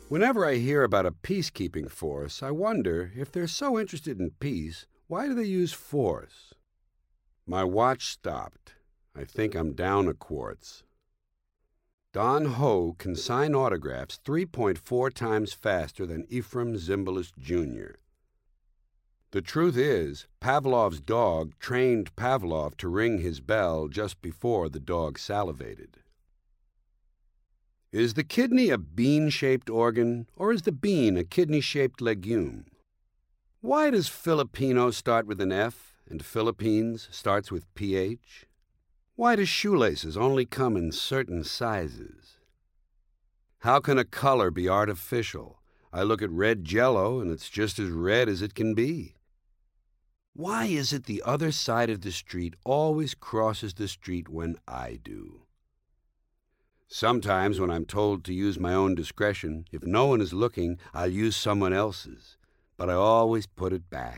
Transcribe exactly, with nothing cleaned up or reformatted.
Whenever I hear about a peacekeeping force, I wonder, if they're so interested in peace, why do they use force? My watch stopped. I think I'm down a quartz. Don Ho can sign autographs three point four times faster than Ephraim Zimbalist Junior The truth is, Pavlov's dog trained Pavlov to ring his bell just before the dog salivated. Is the kidney a bean-shaped organ, or is the bean a kidney-shaped legume? Why does Filipino start with an F and Philippines starts with P H? Why do shoelaces only come in certain sizes? How can a color be artificial? I look at red Jell-O and it's just as red as it can be. Why is it the other side of the street always crosses the street when I do? Sometimes when I'm told to use my own discretion, if no one is looking, I'll use someone else's, but I always put it back.